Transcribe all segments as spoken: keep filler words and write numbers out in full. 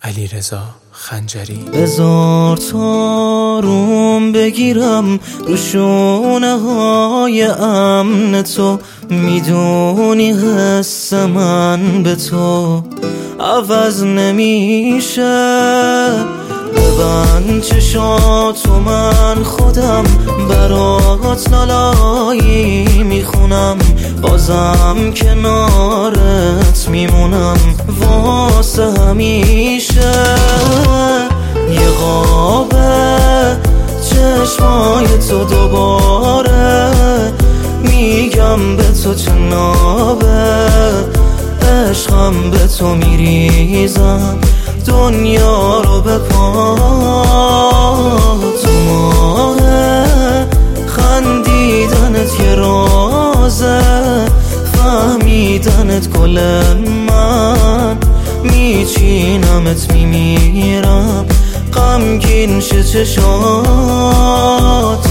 علیرضا خنجری. بذار تا روم بگیرم رو شونه های امن تو، میدونی حس من به تو عوض نمیشه. ببند چشاتو من خودم برات نالایی میخونم، بازم کنارت میمونم واسه همیشه. یه قابه چشمای تو دوباره میگم به تو چه نابه، عشقم به تو میریزم دنیا رو به پا. تو ماه خندیدنت یه رازه، فهمیدنت گل من، میچینمت میمیرم غمگین شه چشات.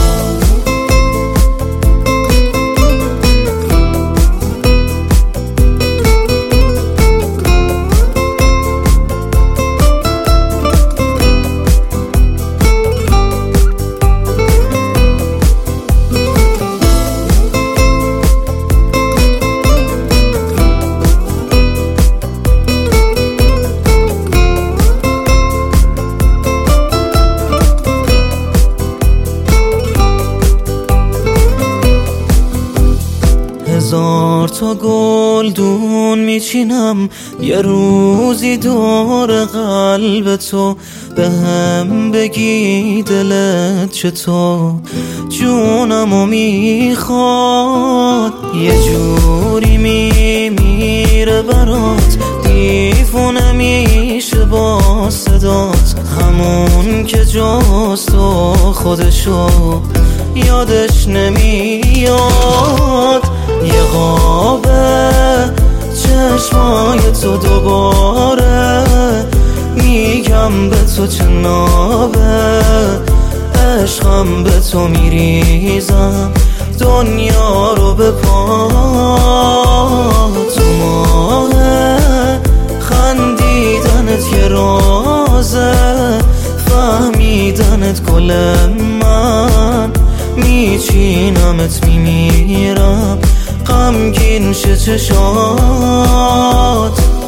هزار تا گلدون میچینم یه روزی دور قلب تو، به هم بگی دلت چطور، جونمو میخواد یه جوری میمیره برات، دیوونه میشه با صدات، همون که جاست و خودشو یادش نمیاد. یه قابه چشمای تو دوباره میگم به تو چه نابه، عشقم به تو میریزم دنیا رو به پا. تو ماه خندیدنت یه رازه، فهمیدنت گل من، میچینمت میمیرم غمگین شه چشات.